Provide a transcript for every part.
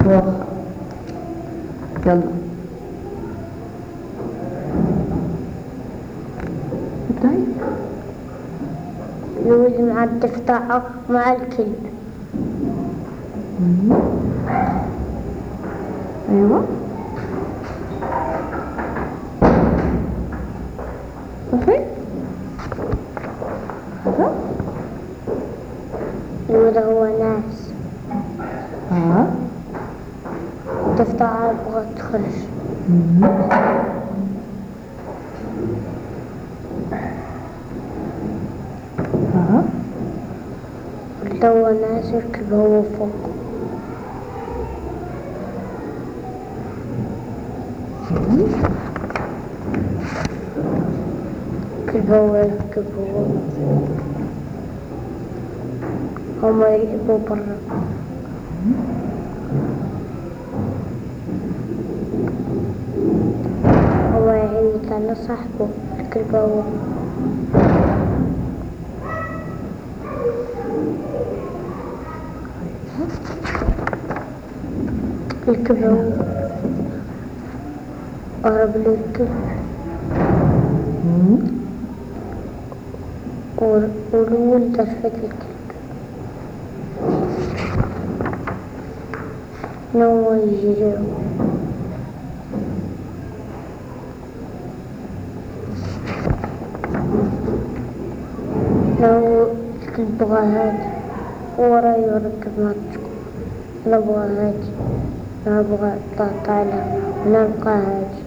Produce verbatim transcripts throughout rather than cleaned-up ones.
واخا يلا ابدأي. الولد مع الضفدع مع الكلب. مم. ايوه صافي. هذا الولد هو ناس. ها الضفدع بغات تخرج. مم. ها الولد هو ناس والكلب هو فوق. الكلب هو يركب هو. هما يلعبوا برا. هو يعيط على صاحبه. الكلب هو الكلب هو قرب للكلب. مم. والولد رفد الكلب. هو يجري. لو الكلب بغى هادي ورا يركب ماتشكو. أنا بغى هادي أنا بغى أطلع على أنا بغى هادي.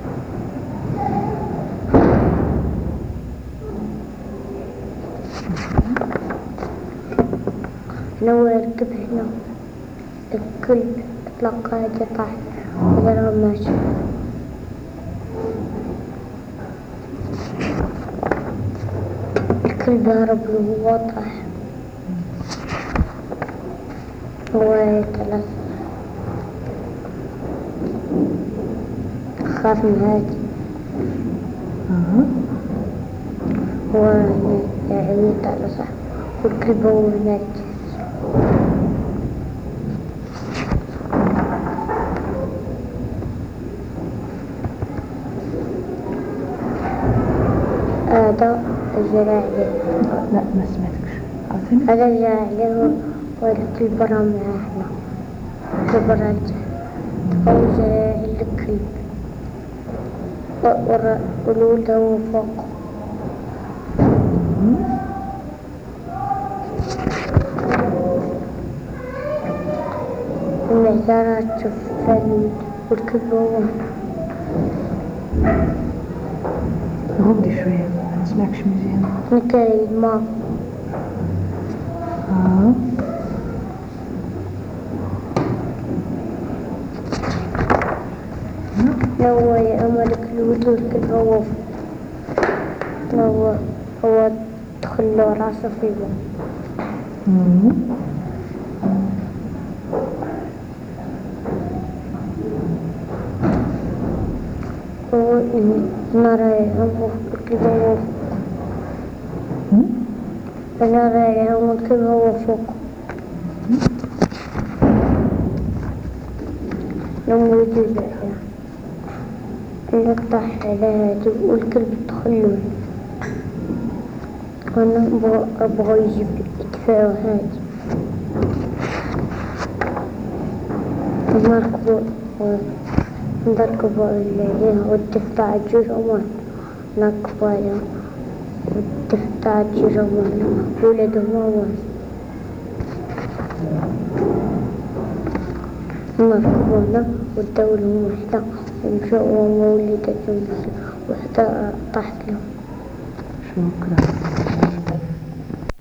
لو يركب هنا الكلب يطلق هادي طاح وضرب ماشي. الكلب هرب له وهو طاح. هو يتلف خاف من هادي. ها هو يعيط على صاحبه والكلب هو مات. هذا جرى عليه. لا ما سمعتكش عاوتاني. هذا جرى عليه والكلب راه معاه هنا. الكلب راه هو جرى على الكلب والولد هو فوق. المعزرة تشوف الولد والكلب هو غضي شوية ما نسمعكش مزيان. نكاي الماء. ها هو يأملك الولد والكلب هو هو هو دخل له راسه في الماء. مم. هو نرى يهمه الكلب هو مم. نرى يهمه الكلب هو فوق. لما يجي البحر يطح على هادي والكلب دخله. وانا ابغى يجيب يدفعه هادي. نركبوا نركبوا عليها والضفدع تجري وما نركبوا عليها والضفدع تجري وما ولده ما نركبونا والدولة وحدة يمشوا وولدت وحدة طاحت له. شكرا.